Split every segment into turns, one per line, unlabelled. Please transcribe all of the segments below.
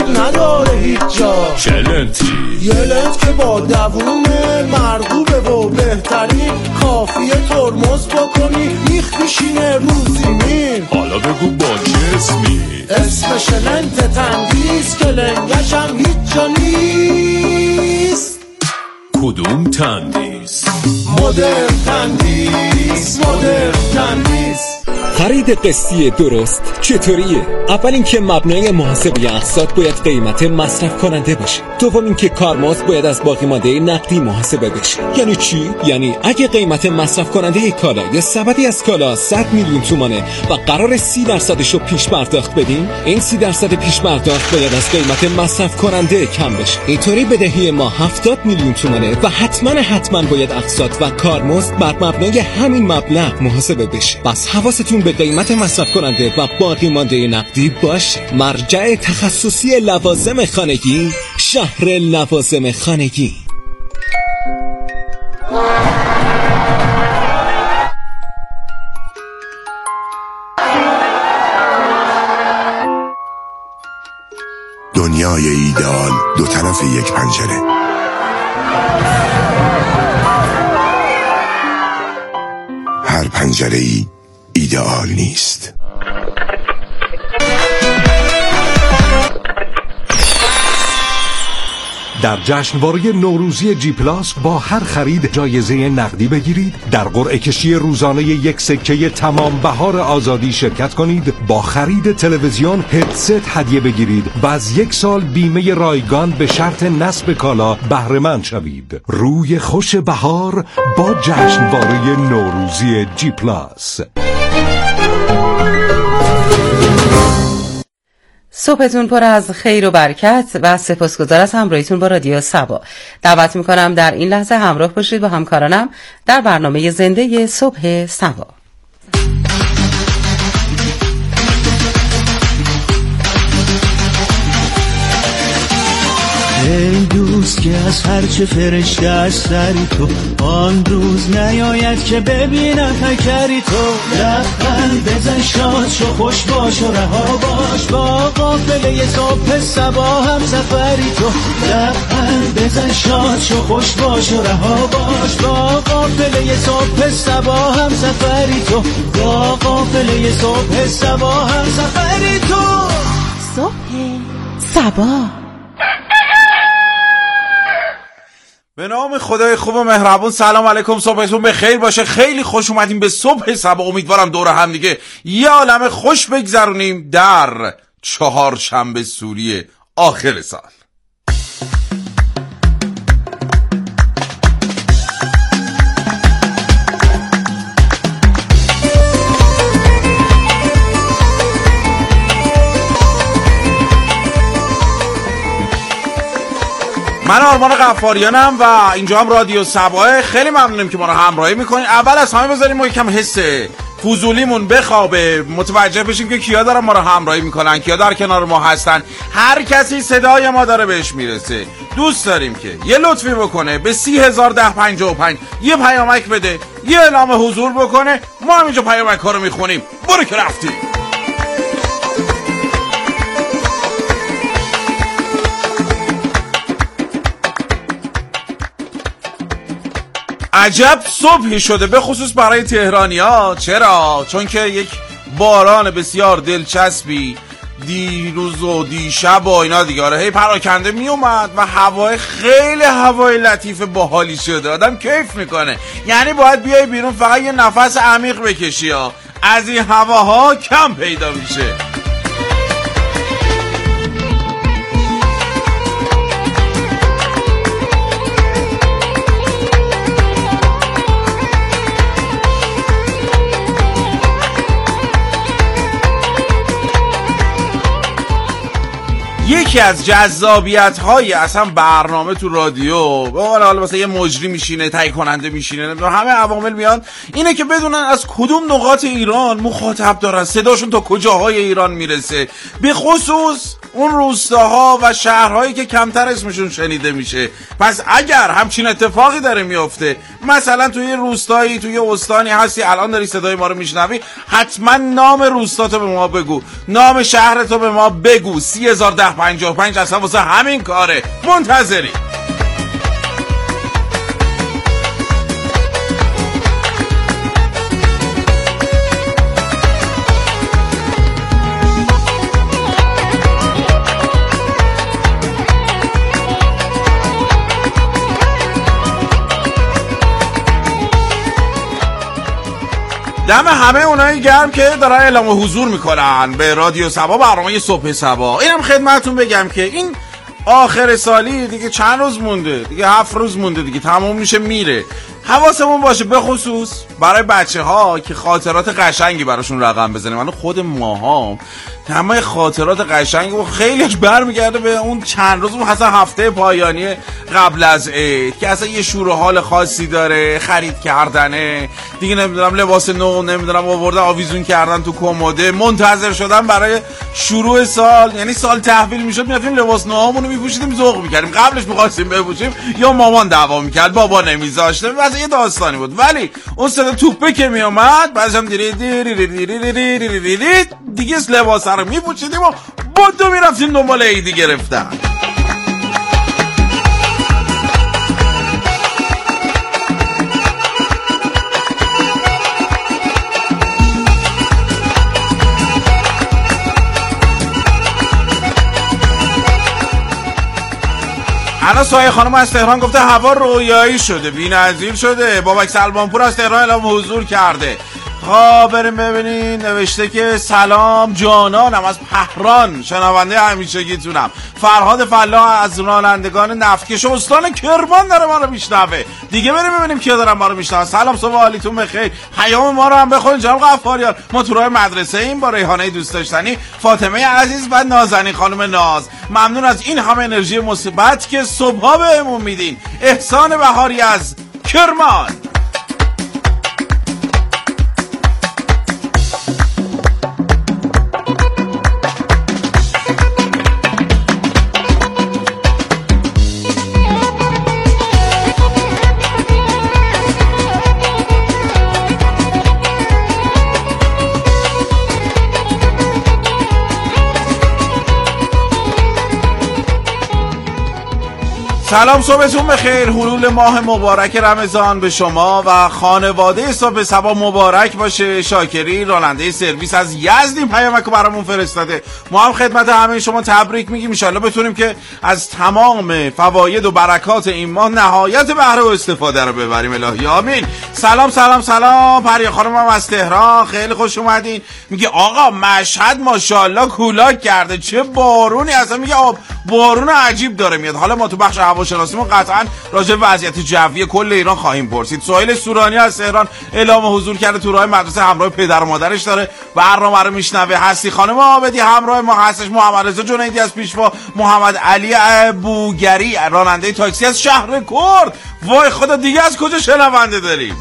نداره هیچ جا.
چلنتی
یه لنت که با دوومه مرغوبه و بهترین کافیه ترمز بکنی میخ میشینه رو زمین.
حالا بگو با چه اسمی؟
اسمش لنت تندیس که لنگشم هیچ جا نیست.
کدوم تندیس؟
مدرن تندیس، مدرن تندیس.
خرید قسطی درست چطوریه؟ اول اینکه مبنای محاسبه اقساط باید قیمت مصرف کننده باشه. دوم اینکه کارمزد باید از باقی مانده نقدی محاسبه بشه. یعنی چی؟ یعنی اگه قیمت مصرف کننده کالا یا سبدی از کالا 100 میلیون تومانه و قرار 30% رو پیش پرداخت بدیم، این 30% پیش پرداخت باید از قیمت مصرف کننده کم بشه. اینطوری بدهی ما 70 میلیون تومانه و حتما باید اقساط و کارمزد بر مبنای همین مبلغ محاسبه بشه. پس حواستون به قیمت مصرف کننده و باقی مانده نقدی باشه. مرجع تخصصی لوازم خانگی، شهر لوازم خانگی.
دنیای ایدئال دو طرف یک پنجره. هر پنجره‌ای ایدئال نیست.
در جشنواره نوروزی جی پلاس با هر خرید جایزه نقدی بگیرید، در قرعه کشی روزانه یک سکه تمام بهار آزادی شرکت کنید، با خرید تلویزیون هدست هدیه بگیرید و از 1 سال بیمه رایگان به شرط نصب کالا بهره مند شوید. روی خوش بهار با جشنواره نوروزی جی پلاس.
صبحتون پر از خیر و برکت و سپاسگزار از همراهیتون با رادیو سبا. دعوت میکنم در این لحظه همراه باشید با همکارانم در برنامه زنده صبح سبا.
ای دوست که از هرچه فرشته از سری تو، آن روز نیاید که ببینم تکری تو. لبخند بزن شاد شو خوش باش و رها باش، با قافله صبح صبا هم سفری تو. لبخند بزن شاد شو خوش باش و رها باش، با قافله صبح صبا هم سفری تو. با قافله صبح صبا هم سفری تو.
صبح صبا.
به نام خدای خوب و مهربون. سلام علیکم، صبحتون به خیر باشه. خیلی خوش اومدیم به صبح سبا. امیدوارم دور هم دیگه یه عالمه خوش بگذرونیم در چهارشنبه سوری آخر سال. من آرمان غفاریانم و اینجا هم رادیو سبا. خیلی ممنونم که ما رو همراهی میکنین. اول از همه بذاریم ما یکم حس فضولیمون بخوابه، متوجه بشیم که کیا دارن ما رو همراهی میکنن، کیا در کنار ما هستن. هر کسی صدای ما داره بهش میرسه، دوست داریم که یه لطفی بکنه به 301055 یه پیامک بده، یه اعلام حضور بکنه. ما هم اینجا پیامک ها رو میخونیم. برو که رفتیم. عجب صبحی شده، به خصوص برای تهرانی‌ها. چرا؟ چون که یک باران بسیار دلچسبی دیروز و دیشب و اینا دیگه هی پراکنده می اومد و هوای خیلی هوای لطیف باحالی شده، آدم کیف میکنه. یعنی باید بیای بیرون فقط یه نفس عمیق بکشی ها، از این هواها کم پیدا میشه. یکی از جذابیت‌های اصلا برنامه تو رادیو، به عنوان حالا مثلا یه مجری میشینه، تهیه کننده میشینه، همه عوامل میان، اینه که بدونن از کدوم نقاط ایران مخاطب دارن، صداشون تا کجاهای ایران میرسه، به خصوص اون روستاها و شهرهایی که کمتر اسمشون شنیده میشه. پس اگر همچین اتفاقی داره میفته، مثلا توی روستایی، توی استانی هستی، الان داری صدای ما رو میشنوی، حتما نام روستاتو به ما بگو، نام شهرتو به ما بگو. 301055 55 اصلا واسه همین کاره. منتظری. دم همه اونایی گرم که دارن اعلام حضور میکنن به رادیو صبا، برنامه صبح صبا. اینم خدمتتون بگم که این آخر سالی دیگه چند روز مونده، دیگه 7 روز مونده دیگه تموم میشه میره. حواسمون باشه به خصوص برای بچه ها که خاطرات قشنگی براشون رقم بزنیم. من خود ماهام همه خاطرات قشنگ و خیلیش برمیگرده به اون چند روز، اصلا هفته پایانی قبل از عید که اصلا یه شور و حال خاصی داره، خرید کردنه دیگه، نمیدونم لباس نو، نمیدونم آوردن آویزون کردن تو کموده، منتظر شدن برای شروع سال. یعنی سال تحویل میشد میرفتیم لباس نوامونو میپوشیدیم، ذوق میکردیم، قبلش می‌خواستیم بپوشیم یا مامان دعوا میکرد بابا نمیذاشته، واسه یه داستانی بود. ولی اون صدا توپه که میومد بعضی دیگه لباس رو میپوشیدیم و بدو میرفتیم دنبال عیدی گرفتن. انا سایه خانم از تهران گفته هوا رویایی شده، بی‌نظیر شده. بابک سلمانپور از تهران اعلام حضور کرده. خب بریم ببینین. نوشته که سلام جانانم از پهران، شنونده همیشگیتونم. فرهاد فلاح از رانندگان نفتکش استان کرمان داره ما رو میشنوه. دیگه بریم ببینیم کیا دارن ما رو میشنون. سلام، صبح حالیتون بخیر. پیام ما رو هم بخونید جناب غفاریان. ما تو راه مدرسه ایم با ریحانه دوست داشتنی، فاطمه عزیز و نازنین خانم ناز. ممنون از این همه انرژی مثبت که صبحا بهمون میدین. احسان بهاری از کرمان. سلام، صبحتون بخیر. حلول ماه مبارک رمضان به شما و خانواده صبح صبا مبارک باشه. شاکری راننده سرویس از یزد پیامک برامون فرستاده. ما هم خدمت همه شما تبریک میگیم. ان شاءالله بتونیم که از تمام فواید و برکات این ماه نهایت بهره و استفاده رو ببریم. الهی آمین. سلام سلام سلام. پریا خانم هم از تهران، خیلی خوش اومدین. میگه آقا مشهد ماشاءالله کولاک کرده، چه بارونی. اصلا میگه بارون عجیب داره میاد. حالا ما تو بخش هواشناسیمون قطعا راجع به وضعیت جوی کل ایران خواهیم پرسید. سهیل سورانی از تهران اعلام حضور کرده، تو راه مدرسه همراه پدر و مادرش داره برنامه رو میشنوه. هستی خانم عابدی همراه ما هستش. محمد رضا جنیدی از پیشوا، محمد علی بوگری راننده تاکسی از شهر کرد. وای خدا، دیگه از کجا شنونده داریم؟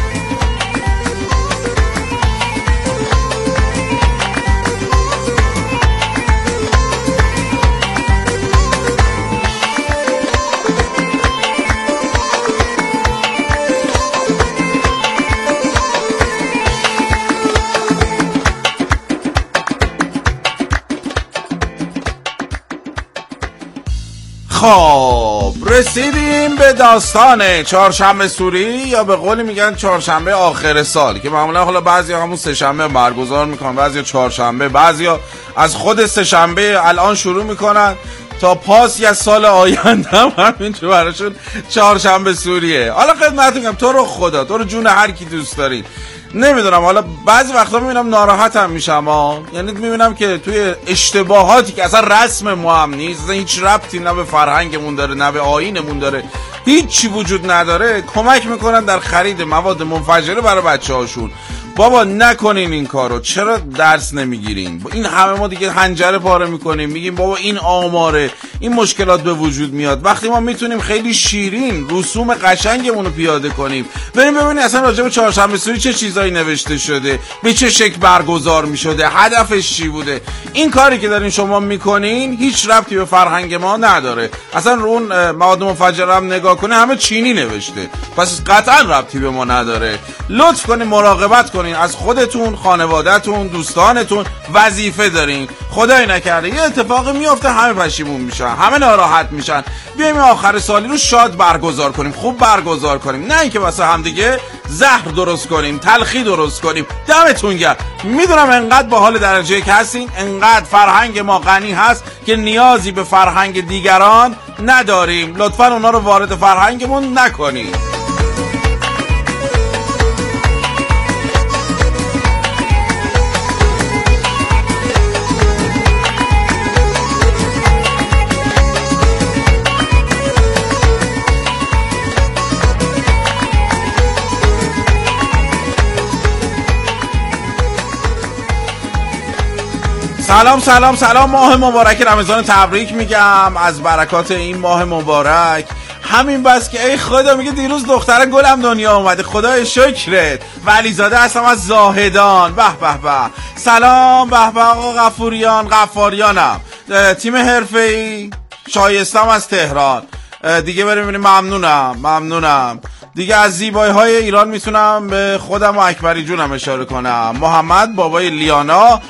خب رسیدیم به داستان چهارشنبه سوری، یا به قولی میگن چهارشنبه آخر سال، که معمولا حالا بعضی همون سه شنبه برگزار میکنن، بعضی چهارشنبه، بعضی از خود سه شنبه الان شروع میکنن تا پاسی از سال آینده هم همینجور براشون چهارشنبه سوریه. حالا خدمتتون میگم تو رو خدا، تو رو جون هر کی دوست دارید، نمیدونم، حالا بعضی وقتا میبینم ناراحتم میشم یعنی میبینم که توی اشتباهاتی که اصلا رسم ما هم نیست، اصلا هیچ ربطی نه به فرهنگمون داره نه به آیینمون داره، هیچی وجود نداره، کمک میکنن در خرید مواد منفجره برای بچه هاشون. بابا نکنین این کارو، چرا درس نمیگیرین؟ این همه ما دیگه حنجره پاره میکنیم، میگیم بابا این آماره این مشکلات به وجود میاد. وقتی ما میتونیم خیلی شیرین رسوم قشنگمون رو پیاده کنیم، بریم ببینیم اصلا راجع به چهارشنبه سوری چه چیزایی نوشته شده، به چه شکل برگزار میشده، هدفش چی بوده. این کاری که دارین شما میکنین هیچ ربطی به فرهنگ ما نداره. اصلا رو اون مواد منفجره هم نگاه کنه همه چینی نوشته، پس قطعا ربطی به ما نداره. لطف کنین مراقبت کنین از خودتون، خانواده‌تون، دوستانتون. وظیفه دارین، خدای نکرده یه اتفاقی میفته همه پشیمون میشن، همه ناراحت میشن. بیایم آخر سالی رو شاد برگزار کنیم، خوب برگزار کنیم، نه اینکه واسه هم دیگه زهر درست کنیم، تلخی درست کنیم. دمتون گرم. میدونم انقدر با حال درجه یک هستین، انقدر فرهنگ ما غنی هست که نیازی به فرهنگ دیگران نداریم. لطفاً اونا رو وارد فرهنگمون نکنیم. سلام سلام سلام. ماه مبارک رمضان تبریک میگم، از برکات این ماه مبارک. همین بس که ای خدا، میگه دیروز دختر گلم دنیا اومده، خدای شکرت. ولیزاده هستم از زاهدان. به به به. سلام. به به آقا غفاریانم، تیم حرفه‌ای شایستم از تهران. دیگه بریم ببینیم. ممنونم دیگه. از زیبایی های ایران میتونم به خودم و اکبری جونم اشاره کنم. محمد بابای لیانا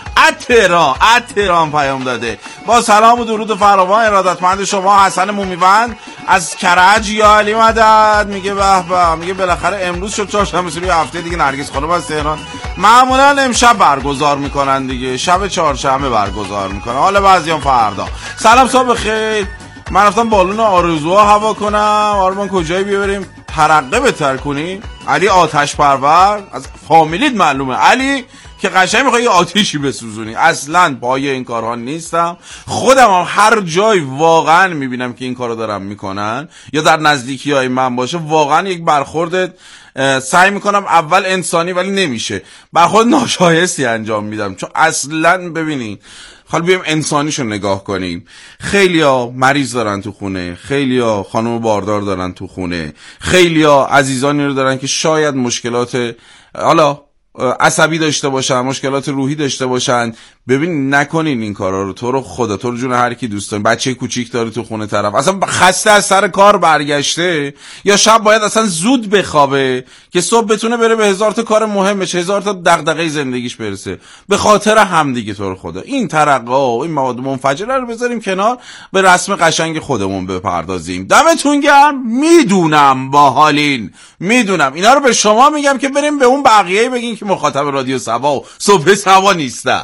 اتران پیام داده. با سلام و درود فراوان ارادتمند شما حسن مومیوند از کرج یا علی مدد. میگه به به، میگه بالاخره امروز شد چهارشنبه سوری، هفته دیگه نرگس خانم از تهران. معمولا امشب برگزار میکنن دیگه، شب چهارشنبه برگزار میکنن، حالا بعضیام فردا. سلام صبح خیر. من رفتم بالون آرزوها هوا کنم. آرمان کجایی بیاریم؟ ترقه بهتر کنی. علی آتش پرور از فامیلیت معلومه علی که قشنگ میخوای آتیشی بسوزونی. اصلا پای این کارها نیستم. خودم هم هر جای واقعا میبینم که این کارو دارم میکنن یا در نزدیکی های من باشه، واقعا یک برخورد سعی میکنم اول انسانی ولی نمیشه، برخورد ناشایستی انجام میدم. چون اصلا ببینین، حالا بیایم انسانیشو نگاه کنیم. خیلیا مریض دارن تو خونه، خیلیا خانم باردار دارن تو خونه، خیلیا عزیزانی رو دارن که شاید مشکلات حالا عصبی داشته باشن، مشکلات روحی داشته باشن. ببین نکنین این کارا رو. تو رو خدا، تو رو جون هر کی دوست داری. بچه کوچیک داره تو خونه طرف، اصلا خسته از سر کار برگشته، یا شب باید اصلا زود بخوابه که صبح بتونه بره به 1000 تا کار مهمش، 1000 تا دغدغه زندگیش برسه. به خاطر هم دیگه تو رو خدا این ترقه و این مواد منفجره رو بذاریم کنار، به رسم قشنگ خودمون بپردازیم. دمتون گرم. میدونم باحالین، میدونم اینا رو به شما میگم که بریم به اون بقیه بگین که مخاطب رادیو صبا و صبح صبا نیستن.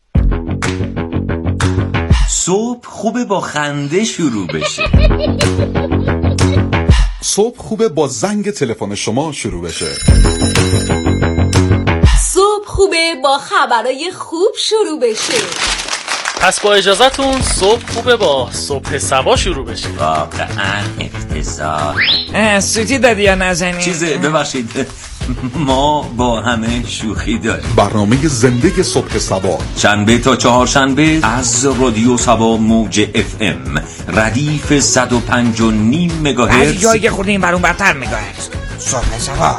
صبح خوبه با خنده شروع بشه.
صبح خوبه با زنگ تلفن شما شروع بشه.
صبح خوبه با خبرای خوب شروع بشه.
پس با اجازهتون صبح خوبه با صبح صبا شروع بشه.
واقعا افتضاح.
سوتی دادی یا نزنی؟
چیزه ببخشید، ما با همه شوخی داریم.
برنامه زنده صبح صبا
شنبه تا چهارشنبه از رادیو صبا موج FM ردیف 105.5 مگاهرتز.
از جایی که خوردیم برون برتر مگاهرتز. صبح صبا.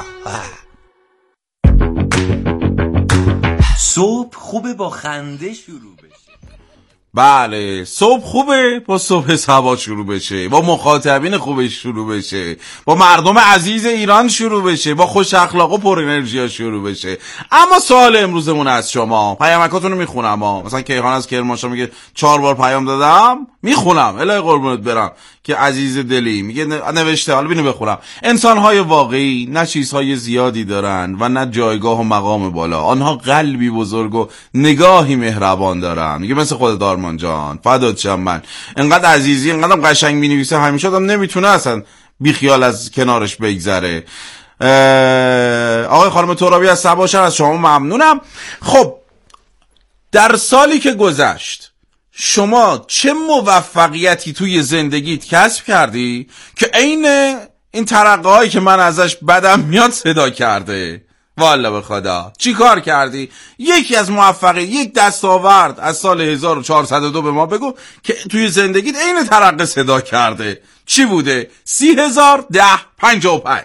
صبح خوبه با خنده شروع بشه.
بله، صبح خوبه با صبح صبا شروع بشه، با مخاطبین خوبش شروع بشه، با مردم عزیز ایران شروع بشه، با خوش اخلاق و پر انرژی ها شروع بشه. اما سوال امروزمون از شما، پیامکاتون رو میخونم مثلا کیهان از کرمانشاه میگه 4 بار پیام دادم، میخونم الهی قربونت برم که عزیز دلی. میگه نوشته، حالا بینو بخونم. انسان‌های واقعی نه چیزهای زیادی دارن و نه جایگاه و مقام بالا، آنها قلبی بزرگ و نگاهی مهربان دارن. میگه مثل خودت آرمان جان، فدات شم. من انقدر عزیزی، انقدر قشنگ مینویسه، همیشه آدم نمیتونه اصلا بیخیال از کنارش بگذره. آقای خانم ترابی از سباشر، از شما ممنونم. خب در سالی که گذشت شما چه موفقیتی توی زندگیت کسب کردی که عین این ترقه هایی که من ازش بدم میاد صدا کرده؟ والا به خدا چی کار کردی؟ یکی از موفقیت، یک دستاورد از سال 1402 به ما بگو که توی زندگیت عین ترقه صدا کرده. چی بوده؟ 30,1055.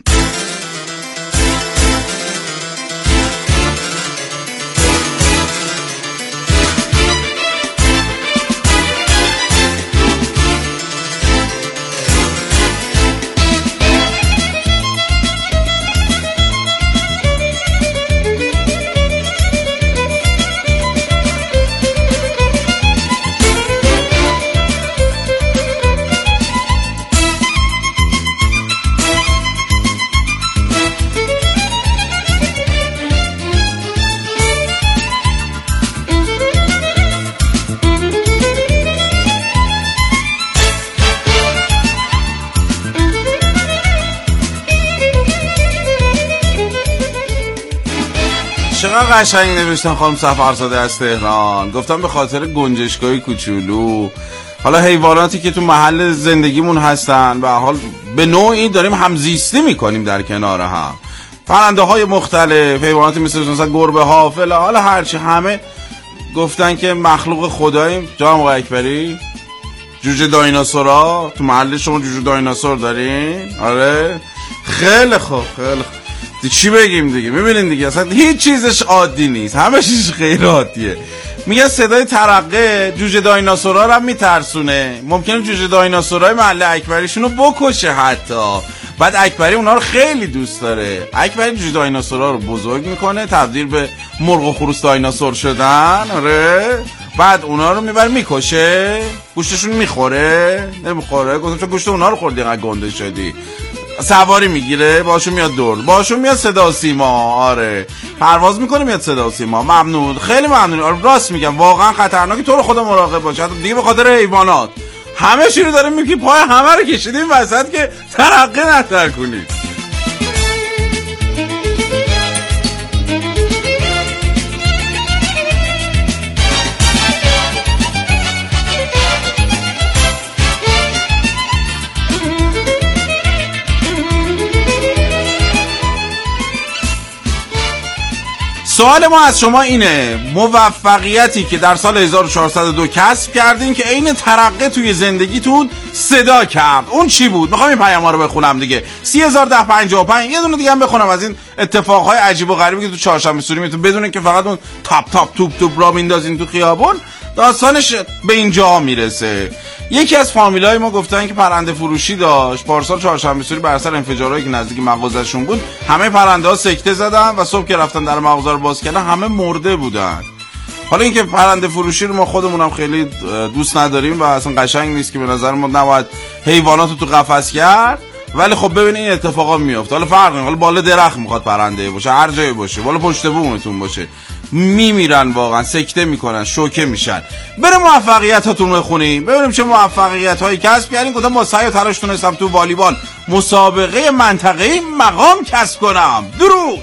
چقدر قشنگ نوشتن خانم سفرزاده از تهران. گفتم به خاطر گنجشگاهی کوچولو، حالا حیواناتی که تو محل زندگیمون هستن، به حال به نوعی داریم همزیستی میکنیم در کنار هم. پرنده های مختلف، حیواناتی مثل گربه ها، فلا، حالا هرچی، همه گفتن که مخلوق خداییم. جناب آقای اکبری، جوجه دایناسورا تو محل شما جوجه دایناسور دارین؟ آره خیلی خوب، خیلی خوب. چی بگیم دیگه؟ میبینین دیگه اصلا هیچ چیزش عادی نیست، همه چیزش غیر عادیه. میگه صدای ترقه جوجه دایناسورا رو هم میترسونه. ممکنه جوجه دایناسورای محله اکبریشونو بکشه حتی. بعد اکبری اونا رو خیلی دوست داره. اکبری جوجه دایناسورا رو بزرگ میکنه، تبدیل به مرغ و خروس دایناسور شدن. آره بعد اونا رو میبره میکشه. گوشتشون میخوره؟ نمیخوره. گفتم چون گوشت اونا رو خوردی اینقدر گنده شدی. سواری میگیره، باشون میاد دور، باشون میاد صدا و سیما. آره پرواز میکنه میاد صدا و سیما. ممنون، خیلی ممنون. آره راست میگم، واقعا خطرناکه. تو رو خدا مراقب باش. دیگه به خاطر حیوانات همه چی رو داریم میگیم، پای همه رو کشیدیم وسط که ترقه نتر کنید. سوال ما از شما اینه: موفقیتی که در سال 1402 کسب کردین که عین ترقه توی زندگیتون صدا کرد، اون چی بود؟ میخوام این پیام ها رو بخونم دیگه. 30,1055. یه دونه دیگه هم بخونم از این اتفاقهای عجیب و غریبی که تو چهارشنبه سوری میتون بدونین که فقط اون تاپ تاپ توپ توپ را میندازین تو خیابون، داستانش به اینجا میرسه. یکی از فامیلای ما گفتن که پرنده فروشی داشت، پارسال چهارشنبه سوری بر اثر انفجارهایی که نزدیک مغازه‌شون بود همه پرنده ها سکته زدن و صبح که رفتن در مغازه رو باز کردن همه مرده بودن. حالا اینکه پرنده فروشی رو ما خودمونم خیلی دوست نداریم و اصلا قشنگ نیست که به نظر ما نباید حیوانات رو تو قفس کرد، ولی خب ببین این اتفاقا میفته. حالا فرق نمیکنه، حالا بالا درخت میخواد پرنده باشه، هر جایی باشه، بالا پشت بومتون باشه، میمیرن، واقعا سکته میکنن، شوکه میشن. بریم موفقیتاتون بخونیم ببینیم چه موفقیت هایی کسب کردین. گفتم با سعی و تلاش تونستم تو والیبال مسابقه منطقه‌ای مقام کسب کنم. درود.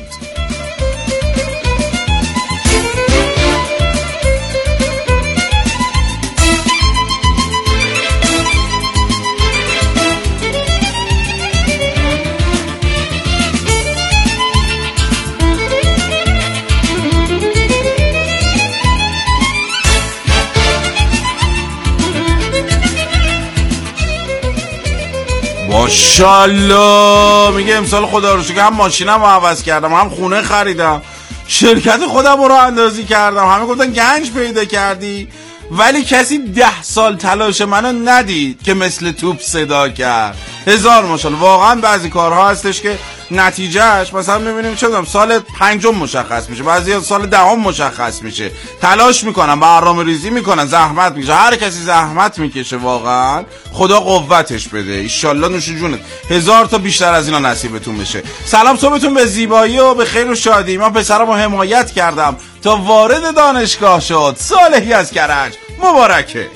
ماشاءالله. میگه امسال خدا رو شکر هم ماشینم رو عوض کردم، هم خونه خریدم، شرکت خودم رو اندازی کردم. همه گفتن گنج پیدا کردی، ولی کسی 10 سال تلاش منو ندید که مثل توپ صدا کرد. هزار ماشاءالله. واقعا بعضی کارها هستش که نتیجهش مثلا میبینیم چه میدونم سال 5 مشخص میشه، بعضی سال 10 مشخص میشه. تلاش میکنن، برنامه‌ریزی میکنن، زحمت میکشه. هر کسی زحمت میکشه واقعا خدا قوتش بده. ان شاءالله نوش جونت 1000 تا بیشتر از اینا نصیبتون بشه. سلام صبحتون به زیبایی و به خیر و شادی. من پسرمو حمایت کردم تا وارد دانشگاه شد. صالحی از کرج مبارکه.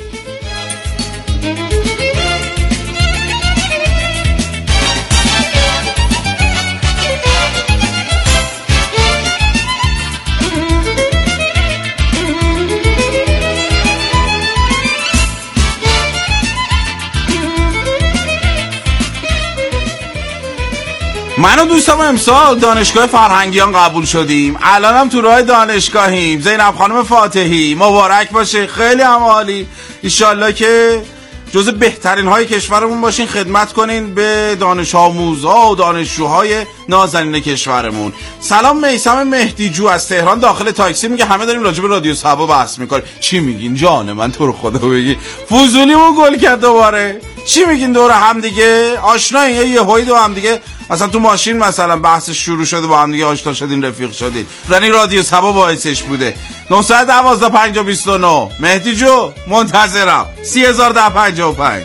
من و دوستم امسال دانشگاه فرهنگیان قبول شدیم. الانم تو راه دانشگاهیم. زینب خانم فاتحی مبارک باشه، خیلی هم عالی. انشالله که جز بهترین های کشورمون باشین، خدمت کنین به دانش آموزها و دانشجوهای نازنین کشورمون. سلام، میثم مهدیجو از تهران داخل تاکسی میگه همه داریم راجع به رادیو صبا بحث میکنیم. چی میگین جان من، تو رو خدا بگی فضولیمون گل کرد دوباره. چی میگین دور هم دیگه آشنایین؟ یه هوی دو هم دیگه مثلا تو ماشین مثلا بحث شروع شده، با هم دیگه آشنا شدین، رفیق شدین، یعنی رادیو صبا باعثش بوده. 912 50 29 مهدی جو منتظرم. 301055.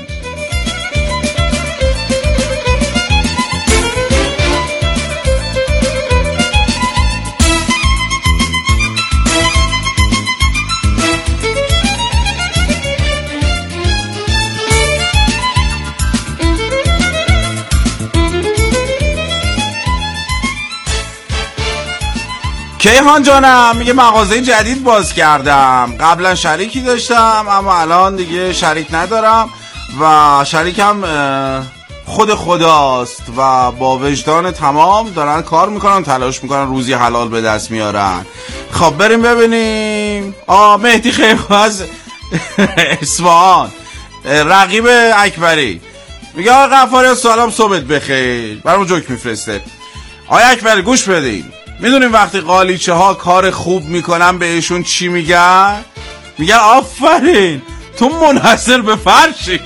کیهان جانم میگه مغازه جدید باز کردم. قبلا شریکی داشتم اما الان دیگه شریک ندارم و شریکم خود خداست و با وجدان تمام دارن کار میکنن، تلاش میکنن، روزی حلال به دست میارن. خب بریم ببینیم. مهدی خیلی از اصفهان، رقیب اکبری، میگه آقا غفاری سلام صبحت بخیر، برام جوک میفرسته. آقای اکبری گوش بدین، میدونیم وقتی قالیچه ها کار خوب میکنن بهشون چی میگن؟ میگن آفرین تو منحصر به فرشی.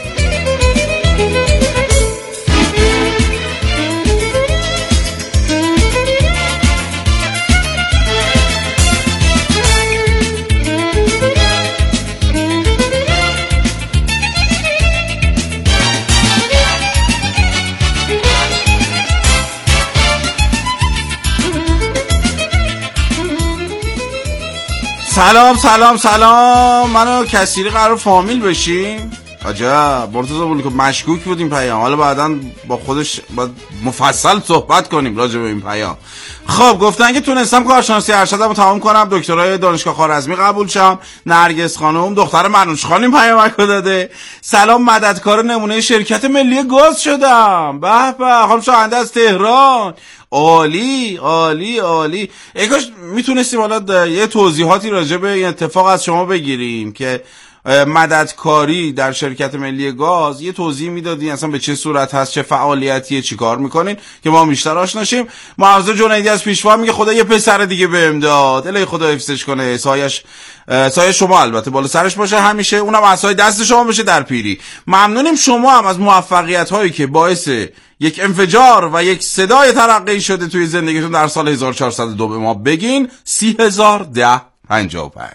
سلام سلام سلام، منو کسیری قرار فامیل بشیم؟ عجب مرتضی بولی که مشکوک بودیم پیام، حالا بعداً با خودش باید مفصل صحبت کنیم راجع به این پیام. خب گفتن که تونستم کارشناسی ارشدمو تمام کنم، دکترای دانشگاه خوارزمی قبول شم. نرگس خانم دختر منوش خانم پیامک داده. سلام، مددکار نمونه شرکت ملی گاز شدم. به به، خانم شاهنده از تهران. عالی عالی عالی. ای کاش میتونستیم حالا یه توضیحاتی راجع به این اتفاق از شما بگیریم که مددکاری در شرکت ملی گاز، یه توضیح میدادین اصلا به چه صورت هست، چه فعالیتیه، چی کار میکنین که ما بیشتر آشنا شیم. معاذ جنیدی از پیشوا میگه خدا یه پسر دیگه بهم داد، الهی خدا حفظش کنه، سایش شما البته بالا سرش باشه همیشه، اونم عصای دست شما بشه در پیری. ممنونیم شما هم از موفقیت هایی که باعث یک انفجار و یک صدای ترقی شده توی زندگیتون در سال 1402 به ما بگین. 301055.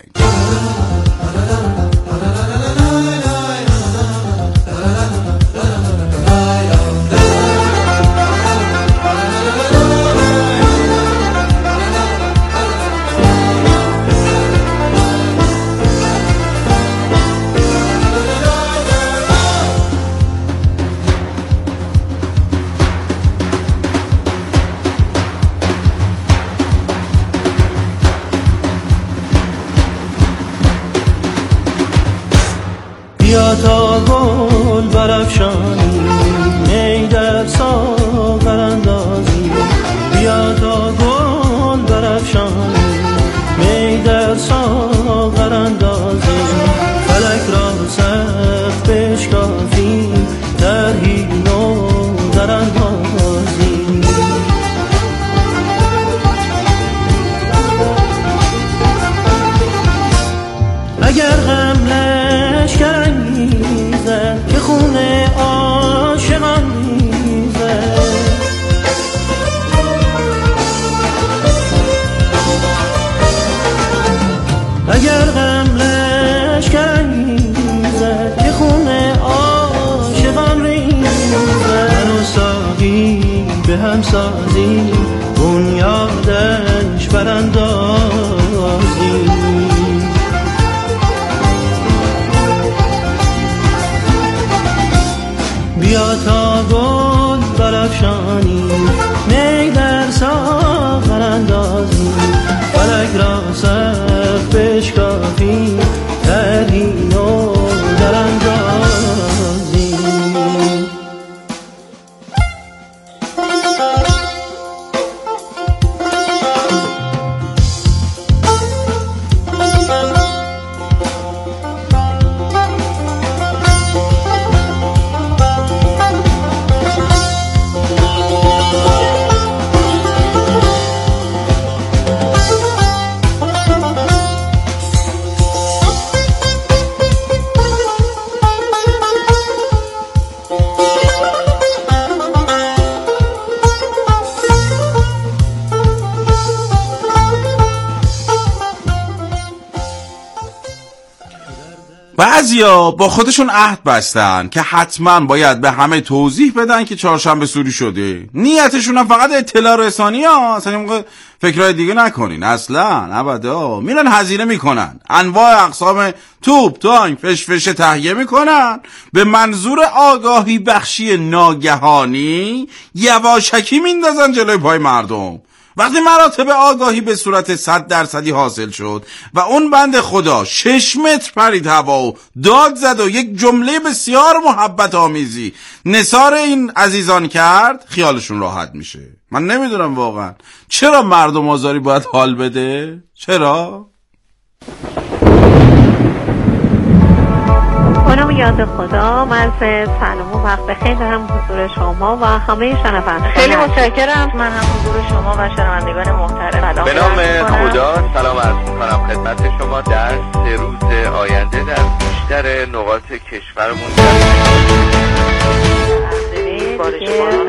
بیا تا گل برافشانی، می در ساغر اندازی. بیا تا گل برافشانی، می در ساغر اندازی. فلک را سخت بشکافی، طرحی نو در اندازی. اگر غم لشکر که خونه عاشقان میزه، اگر غم لشکر میزه که خونه عاشقان ریزه. من و ساقی به هم سازی، بنیادش براندازی. بیا تا گل برافشانی، می در ساغر اندازی. فلک را سخت بشکافی، طرحی نو در اندازی.
بعضیا با خودشون عهد بستن که حتما باید به همه توضیح بدن که چهارشنبه سوری شده. نیتشون هم فقط اطلاع رسانی ها، اصلا موقع فکرهای دیگه نکنین، اصلا ابدا. میرن هزینه میکنن، انواع اقسام توپ تانک فشفشه تهیه میکنن به منظور آگاهی بخشی ناگهانی، یواشکی میندازن جلوی پای مردم. وقتی مراتب آگاهی به صورت 100% حاصل شد و اون بند خدا 6 متر پرید هوا و داد زد و یک جمله بسیار محبت آمیزی نثار این عزیزان کرد، خیالشون راحت میشه. من نمیدونم واقعا چرا مردم آزاری باید حال بده؟ چرا؟
خانم یاد خدا، من سلام و وقت بخیر دارم حضور شما و همه شنوندگان. خیلی متشکرم. من هم حضور شما و شنوندگان محترم.
به نام خدا سلام عرض می‌کنم خدمت شما. در 3 روز آینده در بیشتر نقاط کشورمون
بارش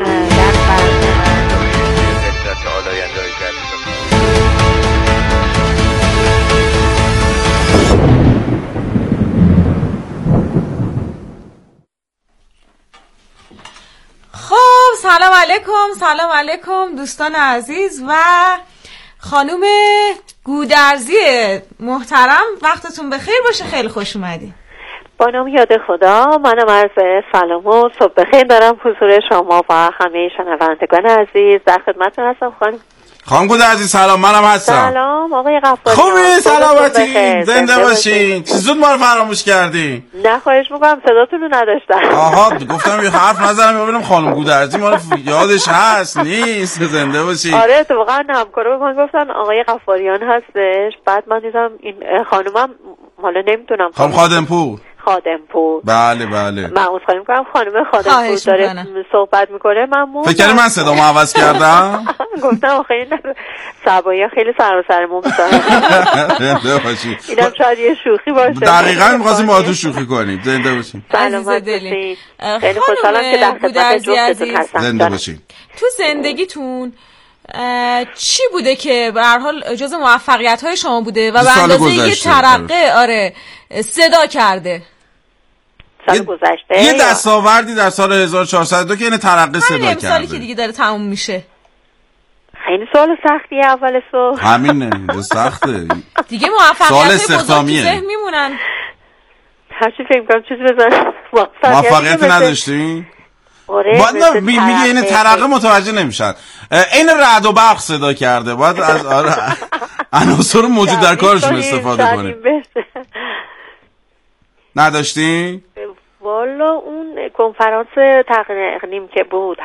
سلام علیکم دوستان عزیز و خانوم گودرزی محترم، وقتتون بخیر باشه. خیلی خوش اومدین.
با نام یاد خدا، منم عرض سلام و صبح بخیر دارم حضور شما و همه شنوندگان عزیز. در خدمتتون هستم
خانم گودرزی. سلام، منم هستم.
سلام آقای غفاری.
خوبی؟ سلامتی؟ زنده باشین. چه زود ما رو فراموش کردین.
نه خواهش میکنم، صداتون رو نداشتم.
آها گفتم یه حرف نزنم ببینم خانم گودرزی ما رو یادش هست نیست. زنده باشین.
آره اتفاقا همکارا به من گفتن آقای غفاریان هستش، بعد من دیدم این خانومم حالا نمیدونم
خانم خادمپور.
بله
من
عذرخواهی میکنم، خانم خادمپور داره صحبت میکنه.
فکر کردی من صدامو عوض کردم؟
گفتم آخه این صبایی خیلی سر و سرمون میذاره. اینم شاید یه شوخی باشه.
دقیقاً می‌خواستیم با تو شوخی کنیم. زنده باشین.
سلامت باشین. خیلی خوشحالم که در خدمت جفتتون هستم.
زنده باشین.
تو زندگیتون چی بوده که به هر حال جز موفقیت‌های شما بوده و به اندازه یه ترقه صدا کرده؟
سال گذشته
یه دستاوردی در سال 1402 که این ترقه صدا کرده.
همین سالی که دیگه داره تموم میشه.
خیلی سوال سختیه اول صبح.
همینه سخته
دیگه. موفقیت بزرگی ذهن میمونن.
هرچی فکر کنم چیزی بزن.
موفقیت نداشتی؟
آره
باید میگه این ترقه متوجه نمیشن. این رعد و برق صدا کرده، باید از عناصر موجود در کارشون استفاده کنیم. نداشتی؟
والا اون کنفرانس تغییر اقلیم که بود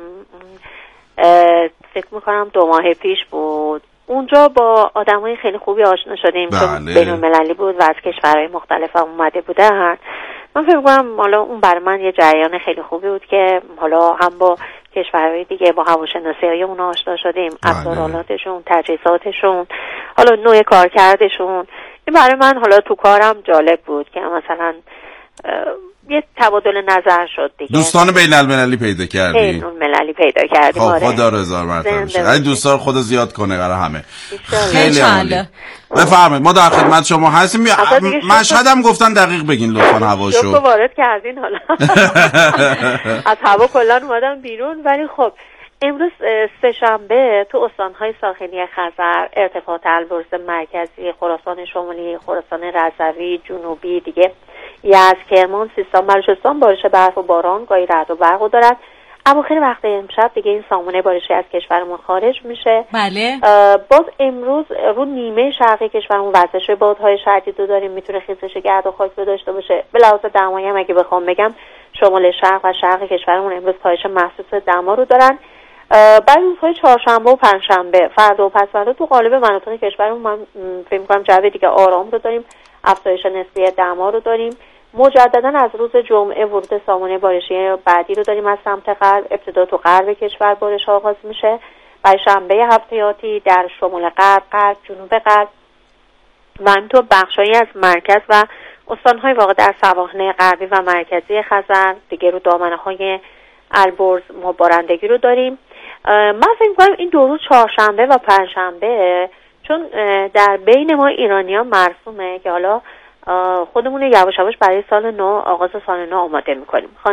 فکر میکنم 2 ماه پیش بود، اونجا با آدمای خیلی خوبی آشنا شدیم. چون بین‌المللی بود و از کشورهای مختلف هم اومده بودن. من فکر میکنم حالا اون برای من یه جریان خیلی خوبی بود که حالا هم با کشورهای دیگه با هواشناسی‌های اون آشنا شدیم، ابزارالاتشون، تجهیزاتشون، حالا نوع کارکردشون. این برای من حالا تو کارم جالب بود که مثلا یه تبادل نظر شد دیگه.
دوستان بین‌المللی پیدا کردی؟
بین‌المللی پیدا کردیم.
خب خدا رضا مرتبه شه. این دوستا خدا زیاد کنه برای همه. خیلی عالی. بفرمایید ما در خدمت شما هستیم. مشهدم گفتن دقیق بگین لطفاً هواشو.
شوکو وارد کردین حالا. از هوا کلا اومدم بیرون. ولی خب امروز سه‌شنبه تو استان‌های ساحلی خزر، ارتفاعات البرز مرکزی، خراسان شمالی، خراسان رضوی، جنوبی دیگه، یزد، کرمان، سیستان، بلوچستان بارش برف و باران گاهی رعد و برق دارد. اواخر وقت امشب دیگه این سامانه بارشی از کشورمون خارج میشه.
بله.
باز امروز رو نیمه شرقی کشورمون وزش بادهای شدید رو داریم، میتونه خیزش گرد و خاک رو داشته باشه. به لحاظ دمایی هم اگه بخوام بگم شمال شرق و شرق کشورمون امروز کاهش محسوس دما رو دارن. بعد روزهای چهارشنبه و پنجشنبه، فردا و پس‌فردا تو قالب مناطق کشورمون من فکر می‌کنم جو دیگه آرام رو داریم، افزایش نسبی دما رو داریم. مجددا از روز جمعه ورود سامانه بارشی بعدی رو داریم از سمت غرب. ابتدا تو غرب کشور بارش آغاز میشه. برای شنبه هفته آتی در شمال غرب، جنوب غرب و همینطور بخشایی از مرکز و استان‌های واقع در سواحل غربی و مرکزی خزر دیگه رو دامنه‌های البرز ما بارندگی رو داریم. من فکر می‌کنم این 2 روز چهارشنبه و پنجشنبه چون در بین ما ایرانیان مرسومه که حالا خودمون یواش یواش برای سال نو، آغاز سال نو آماده میکنیم.